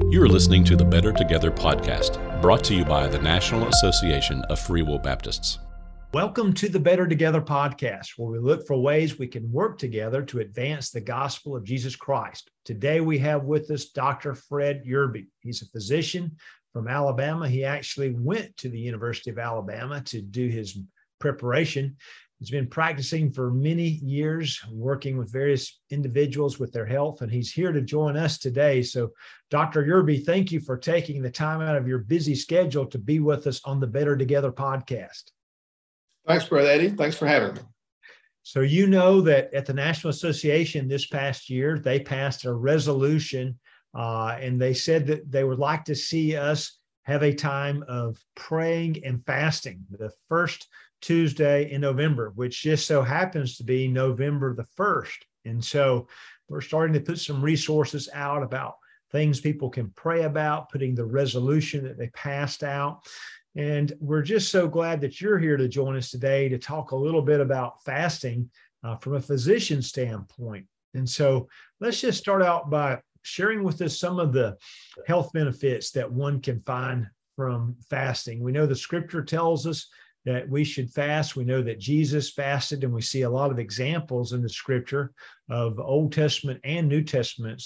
You are listening to the Better Together podcast, brought to you by the National Association of Free Will Baptists. Welcome to the Better Together podcast, where we look for ways we can work together to advance the gospel of Jesus Christ. Today we have with us Dr. Fred Yearby. He's a physician from Alabama. He actually went to the University of Alabama to do his preparation. He's been practicing for many years, working with various individuals with their health, and he's here to join us today. So, Dr. Yearby, thank you for taking the time out of your busy schedule to be with us on the Better Together podcast. Thanks, Brother Eddie. Thanks for having me. So you know that at the National Association this past year, they passed a resolution, and they said that they would like to see us have a time of praying and fasting the first Tuesday in November, which just so happens to be November the 1st. And so we're starting to put some resources out about things people can pray about, putting the resolution that they passed out. And we're just so glad that you're here to join us today to talk a little bit about fasting from a physician standpoint. And so let's just start out by sharing with us some of the health benefits that one can find from fasting. We know the scripture tells us that we should fast. We know that Jesus fasted, and we see a lot of examples in the scripture of Old Testament and New Testament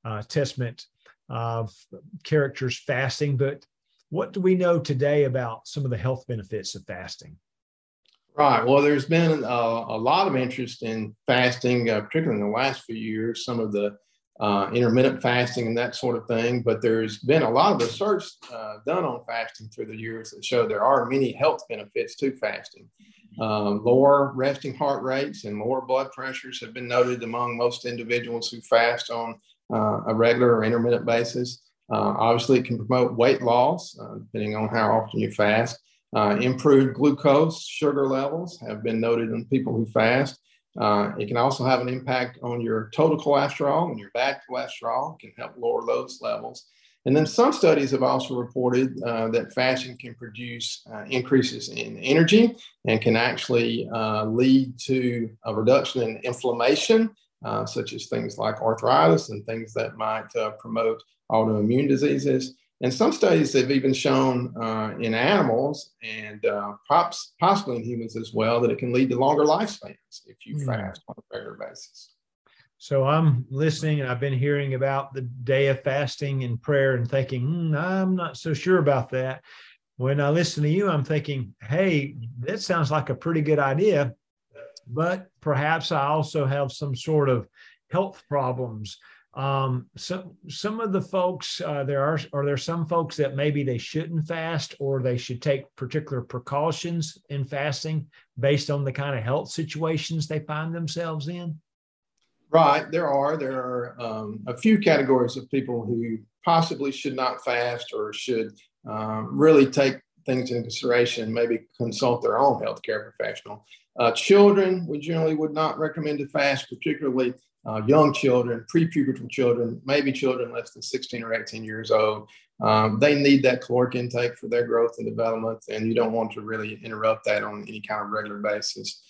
characters fasting. But what do we know today about some of the health benefits of fasting? Right. Well, there's been a lot of interest in fasting, particularly in the last few years, some of the intermittent fasting and that sort of thing. But there's been a lot of research done on fasting through the years that show there are many health benefits to fasting. Lower resting heart rates and lower blood pressures have been noted among most individuals who fast on a regular or intermittent basis. Obviously, it can promote weight loss, depending on how often you fast. Improved glucose sugar levels have been noted in people who fast. It can also have an impact on your total cholesterol and your bad cholesterol. It can help lower those levels. And then some studies have also reported that fasting can produce increases in energy and can actually lead to a reduction in inflammation, such as things like arthritis and things that might promote autoimmune diseases. And some studies have even shown in animals and possibly in humans as well that it can lead to longer lifespans if you fast on a regular basis. So I'm listening, and I've been hearing about the day of fasting and prayer and thinking, I'm not so sure about that. When I listen to you, I'm thinking, hey, that sounds like a pretty good idea, but perhaps I also have some sort of health problems. So some of the folks, are there some folks that maybe they shouldn't fast, or they should take particular precautions in fasting based on the kind of health situations they find themselves in? Right. There are a few categories of people who possibly should not fast or should really take things into consideration, maybe consult their own healthcare professional. Children, we generally would not recommend to fast, particularly young children, prepubertal children, maybe children less than 16 or 18 years old. They need that caloric intake for their growth and development, and you don't want to really interrupt that on any kind of regular basis.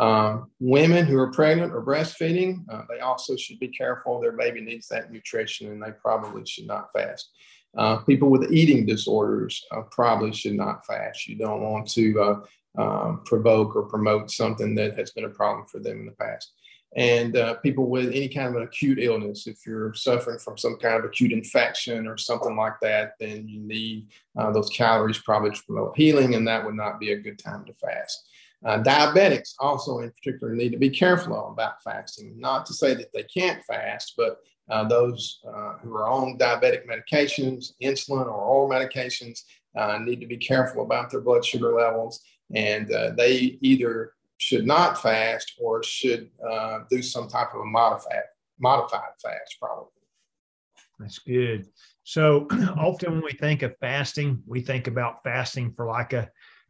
Women who are pregnant or breastfeeding, they also should be careful. Their baby needs that nutrition, and they probably should not fast. People with eating disorders probably should not fast. You don't want to provoke or promote something that has been a problem for them in the past. And people with any kind of an acute illness, if you're suffering from some kind of acute infection or something like that, then you need those calories probably to promote healing, and that would not be a good time to fast. Diabetics also in particular need to be careful about fasting. Not to say that they can't fast, but those who are on diabetic medications, insulin or oral medications, need to be careful about their blood sugar levels, and they either should not fast or should do some type of a modified fast, probably. That's good. So often when we think of fasting, we think about fasting for like a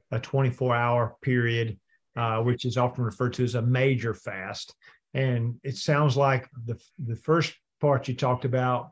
24-hour period, which is often referred to as a major fast. And it sounds like the first part you talked about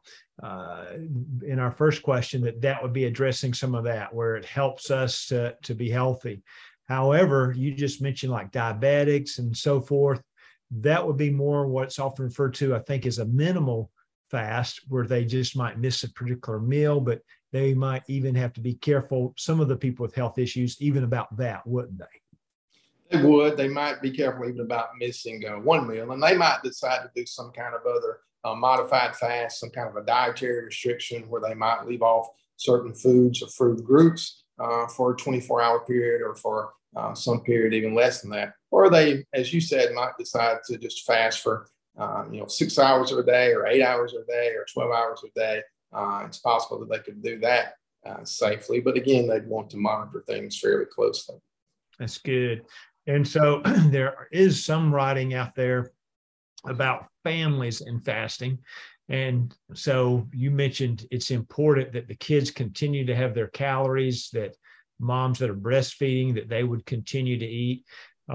in our first question, that would be addressing some of that, where it helps us to be healthy. However, you just mentioned like diabetics and so forth. That would be more what's often referred to, I think, as a minimal fast where they just might miss a particular meal, but they might even have to be careful. Some of the people with health issues, even about that, wouldn't they? They would. They might be careful even about missing one meal, and they might decide to do some kind of other modified fast, some kind of a dietary restriction where they might leave off certain foods or food groups for a 24-hour period, or for some period even less than that. Or they, as you said, might decide to just fast for 6 hours a day, or 8 hours a day, or 12 hours a day. It's possible that they could do that safely, but again, they'd want to monitor things fairly closely. That's good. And so there is some writing out there about families and fasting. And so you mentioned it's important that the kids continue to have their calories, that moms that are breastfeeding, that they would continue to eat.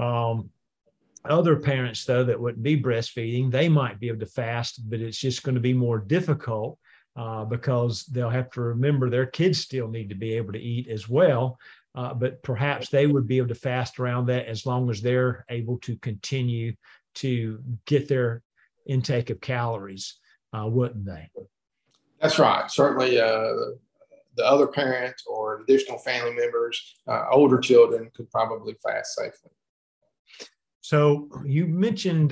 Other parents, though, that wouldn't be breastfeeding, they might be able to fast, but it's just going to be more difficult because they'll have to remember their kids still need to be able to eat as well. But perhaps they would be able to fast around that as long as they're able to continue to get their intake of calories, wouldn't they? That's right. Certainly, the other parent or additional family members, older children, could probably fast safely. So you mentioned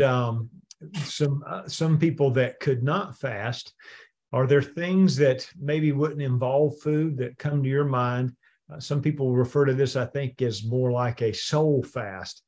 some people that could not fast. Are there things that maybe wouldn't involve food that come to your mind? Some people refer to this, I think, as more like a soul fast.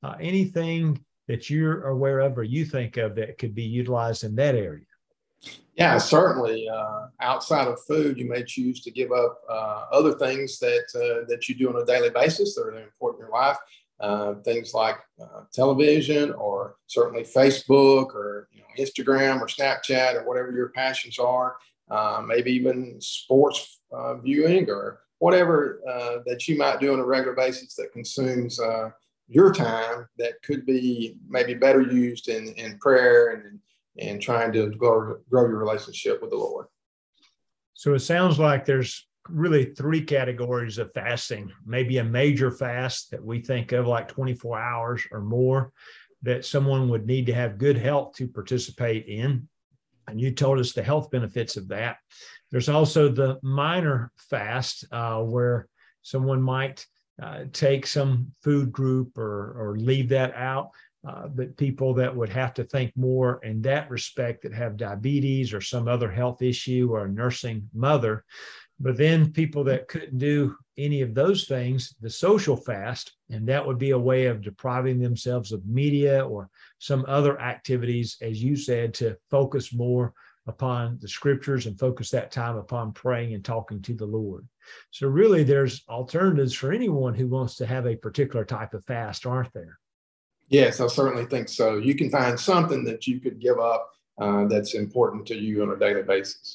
Anything that you're aware of or you think of that could be utilized in that area? Yeah, certainly. Outside of food, you may choose to give up other things that you do on a daily basis that are important in your life. Things like television, or certainly Facebook, or Instagram, or Snapchat, or whatever your passions are. Maybe even sports viewing, or whatever that you might do on a regular basis that consumes your time, that could be maybe better used in prayer and trying to grow your relationship with the Lord. So it sounds like there's really three categories of fasting. Maybe a major fast that we think of, like 24 hours or more, that someone would need to have good health to participate in. And you told us the health benefits of that. There's also the minor fast where someone might take some food group or leave that out. But people that would have to think more in that respect, that have diabetes or some other health issue, or a nursing mother. But then people that couldn't do any of those things, the social fast, and that would be a way of depriving themselves of media or some other activities, as you said, to focus more upon the scriptures and focus that time upon praying and talking to the Lord. So really there's alternatives for anyone who wants to have a particular type of fast, aren't there? Yes, I certainly think so. You can find something that you could give up that's important to you on a daily basis.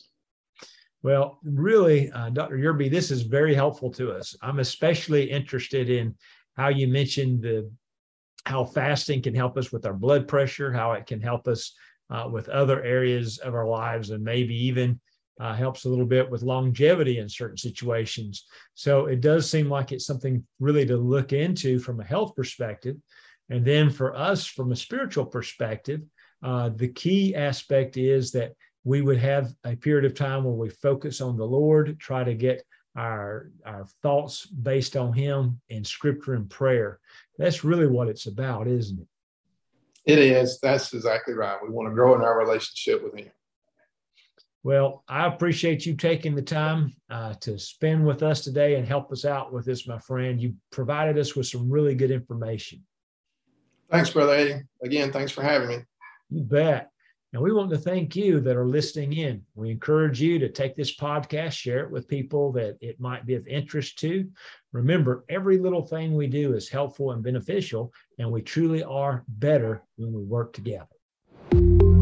Well, really, Dr. Yerby, this is very helpful to us. I'm especially interested in how you mentioned how fasting can help us with our blood pressure, how it can help us with other areas of our lives, and maybe even helps a little bit with longevity in certain situations. So it does seem like it's something really to look into from a health perspective. And then for us, from a spiritual perspective, the key aspect is that we would have a period of time where we focus on the Lord, try to get our thoughts based on Him in Scripture and prayer. That's really what it's about, isn't it? It is. That's exactly right. We want to grow in our relationship with Him. Well, I appreciate you taking the time to spend with us today and help us out with this, my friend. You provided us with some really good information. Thanks, Brother Eddie. Again, thanks for having me. You bet. And we want to thank you that are listening in. We encourage you to take this podcast, share it with people that it might be of interest to. Remember, every little thing we do is helpful and beneficial, and we truly are better when we work together.